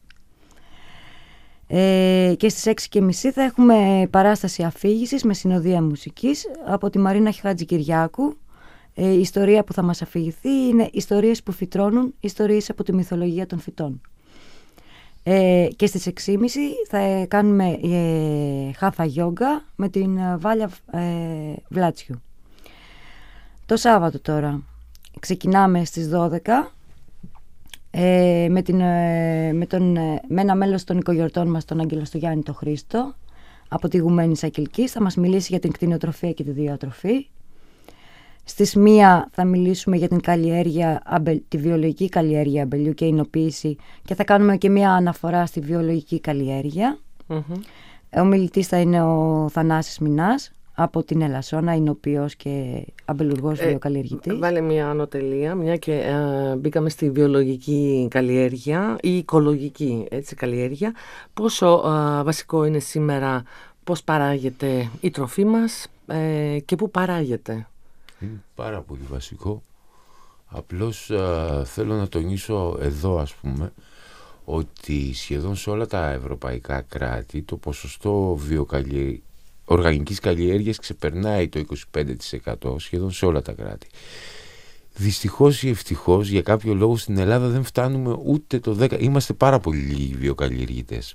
Και στις 6:30 θα έχουμε παράσταση αφήγησης με συνοδεία μουσικής από τη Μαρίνα Χατζικυριάκου. Η ιστορία που θα μας αφηγηθεί είναι ιστορίες που φυτρώνουν, ιστορίες από τη μυθολογία των φυτών. Και στις 6:30 θα κάνουμε χάφα γιόγκα με την Βάλια Βλάτσιου. Το Σάββατο τώρα ξεκινάμε στις 12 με ένα μέλος των οικογιορτών μας, τον Άγγελο στο Γιάννη το Χρήστο, από τη Γουμένη Σακυλκής. Θα μας μιλήσει για την κτηνοτροφία και τη διατροφή. Στις 1 θα μιλήσουμε για την καλλιέργεια, τη βιολογική καλλιέργεια αμπελιού και εινοποίηση, και θα κάνουμε και μια αναφορά στη βιολογική καλλιέργεια. Ο μιλητής θα είναι ο Θανάσης Μινάς από την Ελασσόνα, εινοποιός και αμπελουργός βιοκαλλιεργητής. Βάλε μια ανωτελεία, μια και μπήκαμε στη βιολογική καλλιέργεια ή οικολογική καλλιέργεια. Πόσο βασικό είναι σήμερα, πώς παράγεται η τροφή μας και πού παράγεται? Είναι πάρα πολύ βασικό. Απλώς θέλω να τονίσω εδώ, ας πούμε, ότι σχεδόν σε όλα τα ευρωπαϊκά κράτη το ποσοστό οργανικής καλλιέργειας ξεπερνάει το 25% σχεδόν σε όλα τα κράτη. Δυστυχώς ή ευτυχώς, για κάποιο λόγο στην Ελλάδα δεν φτάνουμε ούτε το 10%. Είμαστε πάρα πολύ λίγοι βιοκαλλιεργητές.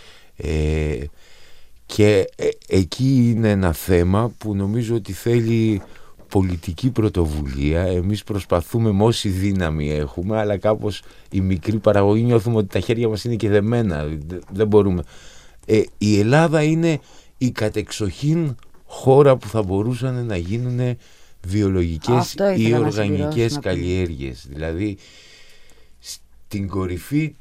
Και εκεί είναι ένα θέμα που νομίζω ότι θέλει πολιτική πρωτοβουλία. Εμείς προσπαθούμε με όση δύναμη έχουμε, αλλά κάπως η μικρή παραγωγή νιώθουμε ότι τα χέρια μας είναι και δεμένα. Δεν μπορούμε. Η Ελλάδα είναι η κατεξοχήν χώρα που θα μπορούσαν να γίνουν βιολογικές ή οργανικές καλλιέργειες. Δηλαδή στην κορυφή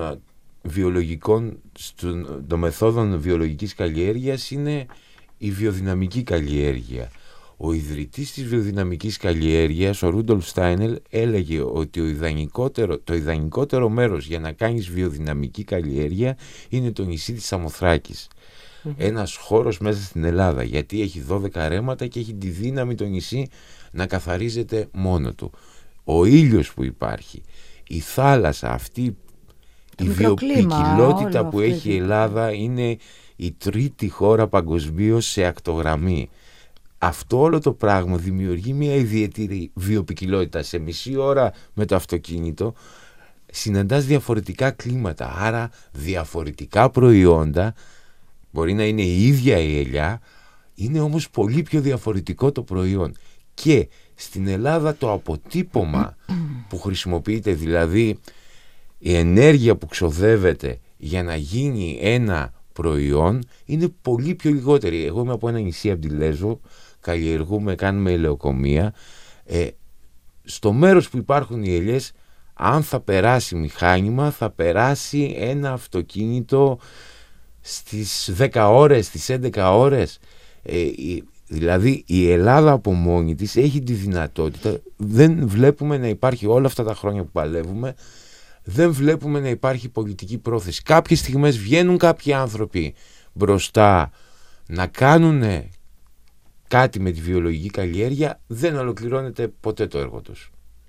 των μεθόδων βιολογικής καλλιέργειας είναι η βιοδυναμική καλλιέργεια. Ο ιδρυτής της βιοδυναμικής καλλιέργειας, ο Ρούντολφ Στάινελ, έλεγε ότι το ιδανικότερο μέρος για να κάνεις βιοδυναμική καλλιέργεια είναι το νησί της Σαμοθράκης. Ένας χώρος μέσα στην Ελλάδα, γιατί έχει 12 ρέματα και έχει τη δύναμη το νησί να καθαρίζεται μόνο του. Ο ήλιος που υπάρχει, η θάλασσα, αυτή η βιοποικιλότητα που έχει η Ελλάδα, είναι η τρίτη χώρα παγκοσμίως σε ακτογραμμή. Αυτό όλο το πράγμα δημιουργεί μια ιδιαίτερη βιοποικιλότητα. Σε μισή ώρα με το αυτοκίνητο συναντάς διαφορετικά κλίματα, άρα διαφορετικά προϊόντα. Μπορεί να είναι η ίδια η ελιά, είναι όμως πολύ πιο διαφορετικό το προϊόν. Και στην Ελλάδα το αποτύπωμα που χρησιμοποιείται, δηλαδή η ενέργεια που ξοδεύεται για να γίνει ένα προϊόν, είναι πολύ πιο λιγότερη. Εγώ είμαι από ένα νησί, από τη Λέσβο, καλλιεργούμε, κάνουμε ελαιοκομεία, στο μέρος που υπάρχουν οι ελιές, αν θα περάσει μηχάνημα, θα περάσει ένα αυτοκίνητο στις 10 ώρες, στις 11 ώρες. Δηλαδή η Ελλάδα από μόνη της έχει τη δυνατότητα, δεν βλέπουμε να υπάρχει όλα αυτά τα χρόνια που παλεύουμε, δεν βλέπουμε να υπάρχει πολιτική πρόθεση. Κάποιες στιγμές βγαίνουν κάποιοι άνθρωποι μπροστά να κάνουν κάτι με τη βιολογική καλλιέργεια, δεν ολοκληρώνεται ποτέ το έργο τους.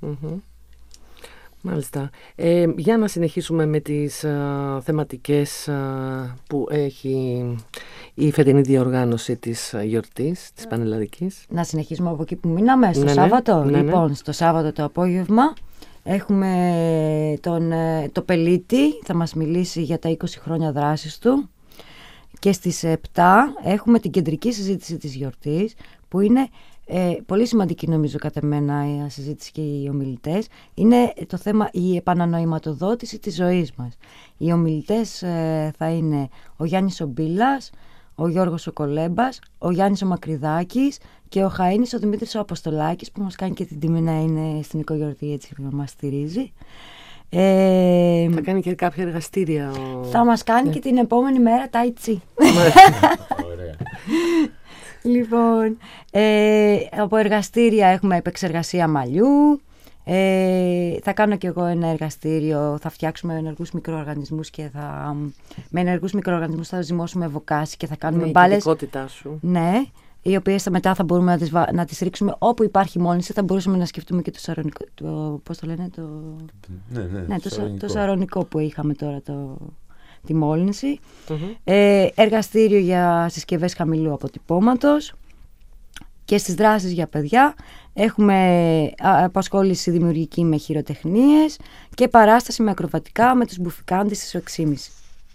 Μάλιστα. Για να συνεχίσουμε με τις θεματικές που έχει η φετινή διοργάνωση της γιορτής, της Πανελλαδικής. Να συνεχίσουμε από εκεί που μείναμε, στο Σάββατο. Λοιπόν, στο Σάββατο το απόγευμα έχουμε το Πελίτη, θα μας μιλήσει για τα 20 χρόνια δράσης του. Και στις 7 έχουμε την κεντρική συζήτηση της γιορτής, που είναι πολύ σημαντική νομίζω κατά μένα η συζήτηση και οι ομιλητές. Είναι το θέμα η επανανοηματοδότηση της ζωής μας. Οι ομιλητές θα είναι ο Γιάννης ο Μπίλας, ο Γιώργος ο Κολέμπας, ο Γιάννης ο Μακριδάκης και ο Χαΐνης ο Δημήτρης ο Αποστολάκης, που μας κάνει και την τιμή να είναι στην οικογιορτή, έτσι να μας στηρίζει. Θα κάνει και κάποια εργαστήρια. Θα μας κάνει και την επόμενη μέρα Tai Chi. Ωραία. Λοιπόν, από εργαστήρια έχουμε επεξεργασία μαλλιού. Θα κάνω κι εγώ ένα εργαστήριο, θα φτιάξουμε ενεργούς μικροοργανισμούς και με ενεργούς μικροοργανισμούς θα ζυμώσουμε βοκάσι και θα κάνουμε μπάλες. Η ειδικότητά σου. Ναι, οι οποίες μετά θα μπορούμε να τις ρίξουμε όπου υπάρχει μόλυνση. Θα μπορούσαμε να σκεφτούμε και το σαρωνικό, πώς το λένε, το σαρωνικό που είχαμε τώρα, τη μόλυνση. Εργαστήριο για συσκευές χαμηλού αποτυπώματος. Και στις δράσεις για παιδιά έχουμε απασχόληση δημιουργική με χειροτεχνίες και παράσταση με ακροβατικά με τους μπουφικάντες στις 6.30.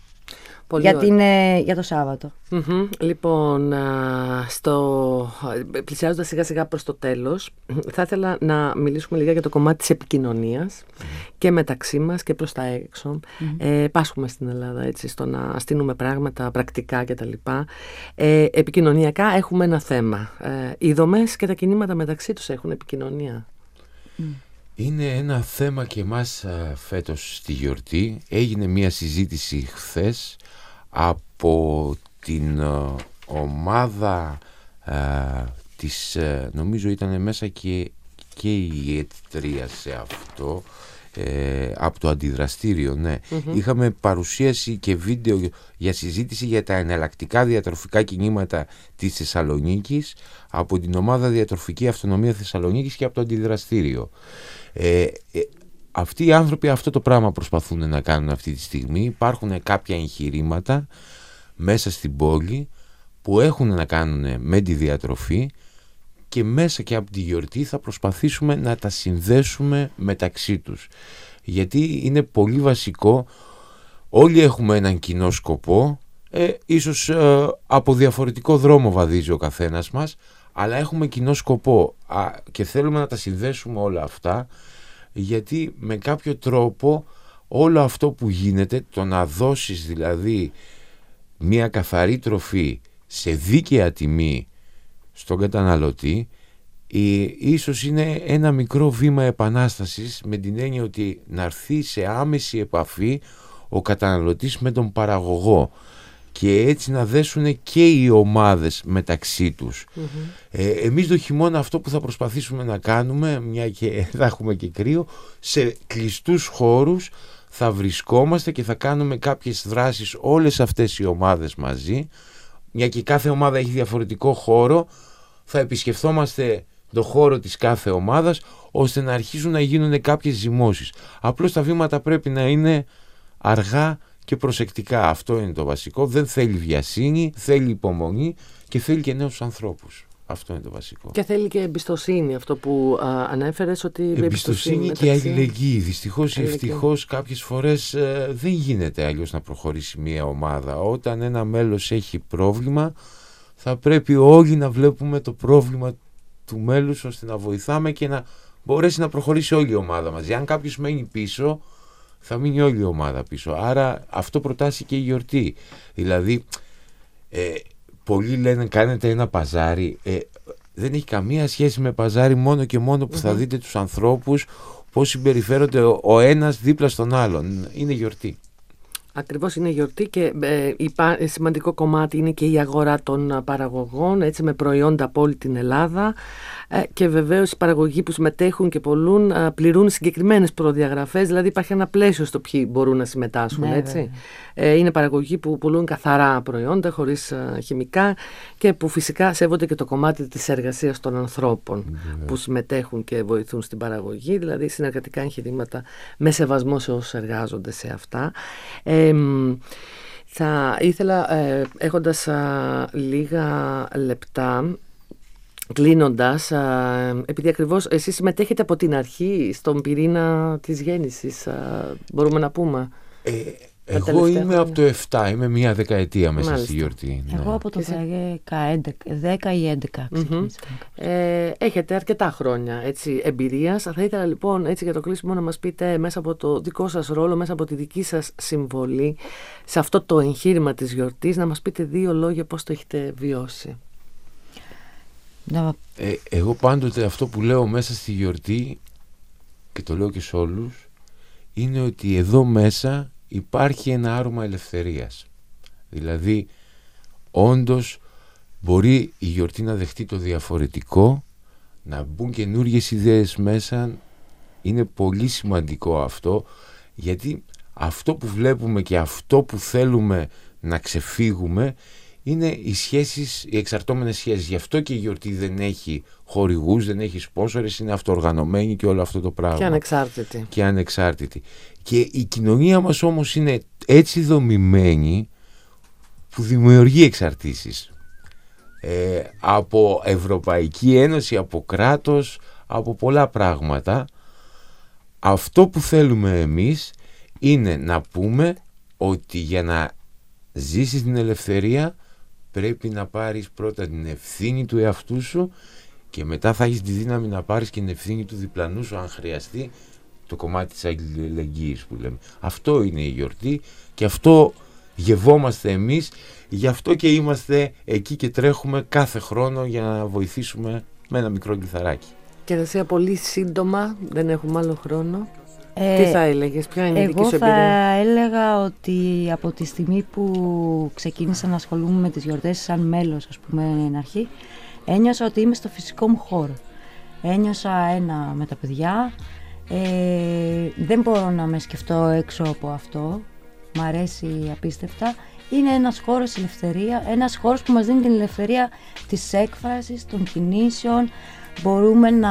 Για το Σάββατο. Λοιπόν, πλησιάζοντας σιγά σιγά προς το τέλος, θα ήθελα να μιλήσουμε λίγα για το κομμάτι της επικοινωνίας και μεταξύ μας και προς τα έξω. Πάσχουμε στην Ελλάδα έτσι, στο να στείλουμε πράγματα πρακτικά κτλ. Επικοινωνιακά έχουμε ένα θέμα. Οι δομές και τα κινήματα μεταξύ τους έχουν επικοινωνία. Είναι ένα θέμα και εμάς φέτος στη γιορτή. Έγινε μια συζήτηση χθες από την ομάδα της, νομίζω ήταν μέσα και η ΕΤ3 σε αυτό, από το αντιδραστήριο, ναι. Είχαμε παρουσίαση και βίντεο για συζήτηση για τα εναλλακτικά διατροφικά κινήματα της Θεσσαλονίκης από την ομάδα Διατροφική Αυτονομία Θεσσαλονίκης και από το αντιδραστήριο. Αυτοί οι άνθρωποι αυτό το πράγμα προσπαθούν να κάνουν αυτή τη στιγμή. Υπάρχουν κάποια εγχειρήματα μέσα στην πόλη που έχουν να κάνουν με τη διατροφή και μέσα και από τη γιορτή θα προσπαθήσουμε να τα συνδέσουμε μεταξύ τους. Γιατί είναι πολύ βασικό, όλοι έχουμε έναν κοινό σκοπό, ίσως από διαφορετικό δρόμο βαδίζει ο καθένας μας, αλλά έχουμε κοινό σκοπό και θέλουμε να τα συνδέσουμε όλα αυτά, γιατί με κάποιο τρόπο όλο αυτό που γίνεται, το να δώσεις δηλαδή μια καθαρή τροφή σε δίκαια τιμή στον καταναλωτή, ίσως είναι ένα μικρό βήμα επανάστασης, με την έννοια ότι να έρθει σε άμεση επαφή ο καταναλωτής με τον παραγωγό και έτσι να δέσουν και οι ομάδες μεταξύ τους. Εμείς το χειμώνα αυτό που θα προσπαθήσουμε να κάνουμε, μια και θα έχουμε και κρύο, σε κλειστούς χώρους θα βρισκόμαστε και θα κάνουμε κάποιες δράσεις όλες αυτές οι ομάδες μαζί, μια και κάθε ομάδα έχει διαφορετικό χώρο, θα επισκεφθόμαστε το χώρο της κάθε ομάδας ώστε να αρχίσουν να γίνουν κάποιες ζυμώσεις. Απλώς τα βήματα πρέπει να είναι αργά και προσεκτικά. Αυτό είναι το βασικό. Δεν θέλει βιασύνη, θέλει υπομονή και θέλει και νέους ανθρώπους. Αυτό είναι το βασικό. Και θέλει και εμπιστοσύνη, αυτό που ανέφερες, ότι εμπιστοσύνη και αλληλεγγύη. Δυστυχώς ή ευτυχώς κάποιες φορές δεν γίνεται αλλιώς να προχωρήσει μια ομάδα. Όταν ένα μέλος έχει πρόβλημα, θα πρέπει όλοι να βλέπουμε το πρόβλημα του μέλους ώστε να βοηθάμε και να μπορέσει να προχωρήσει όλη η ομάδα μαζί. Αν κάποιος μένει πίσω, θα μείνει όλη η ομάδα πίσω. Άρα αυτό προτάσει και η γιορτή. Δηλαδή, πολλοί λένε κάνετε ένα παζάρι. δεν έχει καμία σχέση με παζάρι, μόνο και μόνο που θα δείτε τους ανθρώπους πώς συμπεριφέρονται ο ένας δίπλα στον άλλον. Είναι γιορτή. Ακριβώς, είναι γιορτή και σημαντικό κομμάτι είναι και η αγορά των παραγωγών, έτσι, με προϊόντα από όλη την Ελλάδα, και βεβαίως οι παραγωγοί που συμμετέχουν και πολλούν πληρούν συγκεκριμένες προδιαγραφές, δηλαδή υπάρχει ένα πλαίσιο στο ποιοι μπορούν να συμμετάσχουν, έτσι. Είναι παραγωγοί που πουλούν καθαρά προϊόντα, χωρίς χημικά, και που φυσικά σέβονται και το κομμάτι της εργασίας των ανθρώπων που συμμετέχουν και βοηθούν στην παραγωγή, δηλαδή συνεργατικά εγχειρήματα με σεβασμό σε όσους εργάζονται σε αυτά. Θα ήθελα, έχοντας λίγα λεπτά, κλείνοντας, επειδή ακριβώς εσείς συμμετέχετε από την αρχή στον πυρήνα της γέννησης, μπορούμε να πούμε. Εγώ είμαι από το 7, είμαι μία δεκαετία μέσα στη γιορτή. Εγώ από το 10 ή 11 έχετε αρκετά χρόνια, έτσι, εμπειρίας. Θα ήθελα λοιπόν, έτσι, για το κλείσιμο, να μας πείτε μέσα από το δικό σας ρόλο, μέσα από τη δική σας συμβολή σε αυτό το εγχείρημα της γιορτής, να μας πείτε 2 λόγια πώς το έχετε βιώσει. Εγώ πάντοτε αυτό που λέω μέσα στη γιορτή, και το λέω και σε όλους, είναι ότι εδώ μέσα υπάρχει ένα άρωμα ελευθερίας. Δηλαδή, όντως μπορεί η γιορτή να δεχτεί το διαφορετικό, να μπουν καινούργιες ιδέες μέσα. Είναι πολύ σημαντικό αυτό, γιατί αυτό που βλέπουμε και αυτό που θέλουμε να ξεφύγουμε είναι οι σχέσεις, οι εξαρτώμενες σχέσεις. Γι' αυτό και η γιορτή δεν έχει χορηγούς, δεν έχει σπόσορες, είναι αυτοοργανωμένη και όλο αυτό το πράγμα. Και ανεξάρτητη. Και η κοινωνία μας όμως είναι έτσι δομημένη που δημιουργεί εξαρτήσεις. Από Ευρωπαϊκή Ένωση, από κράτος, από πολλά πράγματα. Αυτό που θέλουμε εμείς είναι να πούμε ότι για να ζήσεις την ελευθερία πρέπει να πάρεις πρώτα την ευθύνη του εαυτού σου και μετά θα έχεις τη δύναμη να πάρεις και την ευθύνη του διπλανού σου, αν χρειαστεί, το κομμάτι της αλληλεγγύης που λέμε. Αυτό είναι η γιορτή και αυτό γευόμαστε εμείς, γι' αυτό και είμαστε εκεί και τρέχουμε κάθε χρόνο για να βοηθήσουμε με ένα μικρό κιθαράκι. Και Δεσία, πολύ σύντομα, δεν έχουμε άλλο χρόνο. Τι θα έλεγες, ποια είναι η δική σου εμπειρία? Εγώ θα έλεγα ότι από τη στιγμή που ξεκίνησα να ασχολούμαι με τις γιορτές σαν μέλος, ας πούμε, εν αρχή, ένιωσα ότι είμαι στο φυσικό μου χώρο. Ένιωσα ένα με τα παιδιά, δεν μπορώ να με σκεφτώ έξω από αυτό, μ' αρέσει απίστευτα. Είναι ένας χώρος ελευθερία, ένας χώρος που μας δίνει την ελευθερία της έκφρασης, των κινήσεων, μπορούμε να...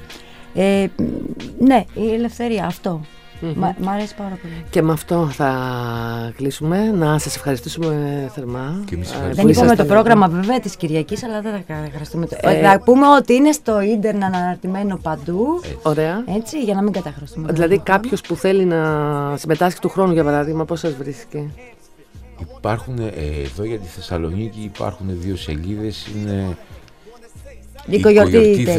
ναι, η ελευθερία, αυτό. Μ' αρέσει πάρα πολύ. Και με αυτό θα κλείσουμε. Να σας ευχαριστήσουμε θερμά. Δεν είπαμε το πρόγραμμα βέβαια της Κυριακής, αλλά δεν θα ευχαριστούμε. Θα πούμε ότι είναι στο ίντερνετ αναρτημένο παντού. Ωραία. Έτσι, για να μην καταχρωστούμε. Δηλαδή κάποιος που θέλει να συμμετάσχει του χρόνου, για παράδειγμα, πώς σας βρίσκει? Υπάρχουν εδώ για τη Θεσσαλονίκη, υπάρχουν 2 σελίδες. Είναι Οικογιορτή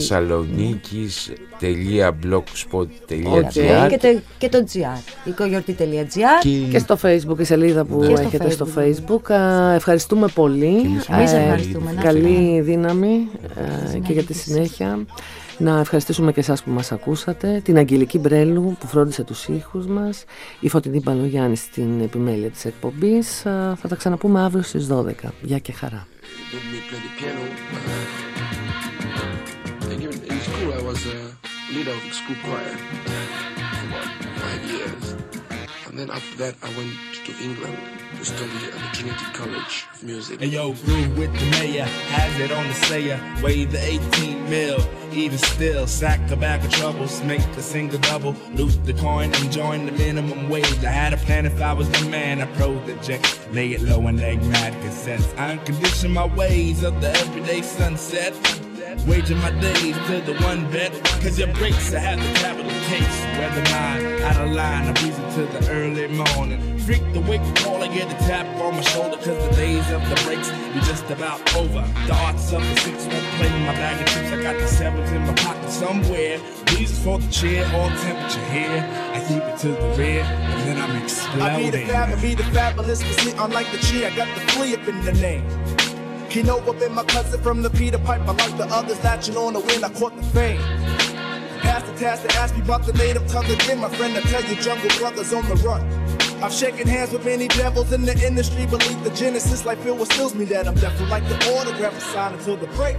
Θεσσαλονίκης.blogspot.gr και το GR. Οικογιορτή.gr και στο Facebook, η σελίδα που έχετε στο Facebook. Ευχαριστούμε πολύ. Εμείς ευχαριστούμε. Καλή δύναμη και για τη συνέχεια. Να ευχαριστήσουμε και εσάς που μας ακούσατε, την Αγγελική Μπρέλου που φρόντισε τους ήχους μας, η Φωτεινή Μπαλογιάννη στην επιμέλεια της εκπομπής. Θα τα ξαναπούμε αύριο στις 12. Γεια και χαρά. In school, I was a leader of the school choir for about 5 years. And then after that, I went to England to study at the Trinity College of Music. And yo, through with the mayor, has it on the sayer, weigh the 18 mil, even still, sack a bag of troubles, make the single double, loot the coin and join the minimum wage. I had a plan if I was the man, I project, lay it low and leg mad consents. I uncondition my ways of the everyday sunset. Waging my days to the one bet, cause your breaks I have the capital case. Whether mine out of line, I'm breezing to the early morning. Freak the wake call, I get a tap on my shoulder, cause the days of the breaks be just about over. The arts of the 6 won't play my bag of chips, I got the 7s in my pocket somewhere. Reasons for the cheer, all temperature here. I keep it to the rear, and then I'm exploding. I be the fabulous, but sit on like the tree, I got the flea up in the name. Kinova been my cousin from the Peter Piper. Like the others latching on the wind, I caught the fame. Pass the task to ask me about the native tongue again. My friend, I tell you, Jungle Brothers on the run. I've shaken hands with many devils in the industry. Believe the genesis like Phil stills me that I'm deaf like the autograph sign until the break.